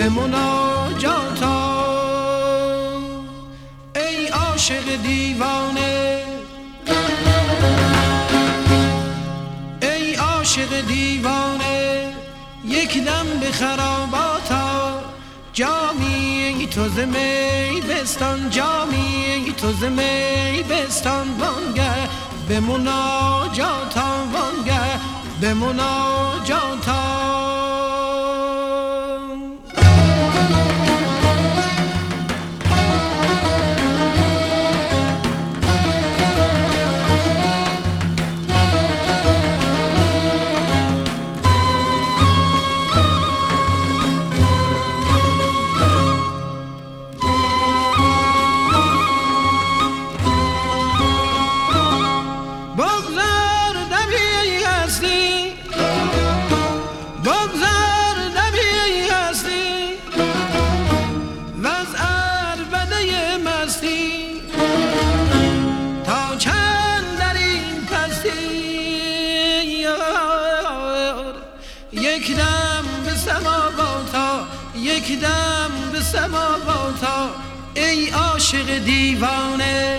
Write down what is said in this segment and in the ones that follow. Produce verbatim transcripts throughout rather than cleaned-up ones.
به مناجاتا. ای عاشق دیوانه، ای عاشق دیوانه، یک دم به خراباتا. جامی تو ز می بستان، جامی تو ز می بستان. وانگه به مناجاتا، وانگه به مناجاتا. یک دم به سماواتا، یک دم به سماواتا. ای عاشق دیوانه،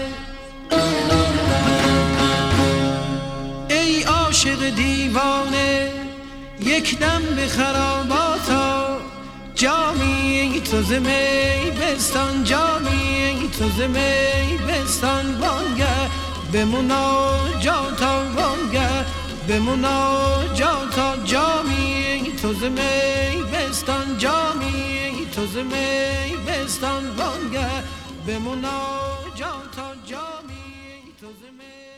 ای عاشق دیوانه، یک دم به خراباتا. جامی تو ز می بستان، جامی تو ز می بستان. وانگه به مناجاتا، وانگه به مناجاتا. جامی تو ز می بستان، جامی تو ز می بستان. وانگه به مناجاتا، جامی تو ز می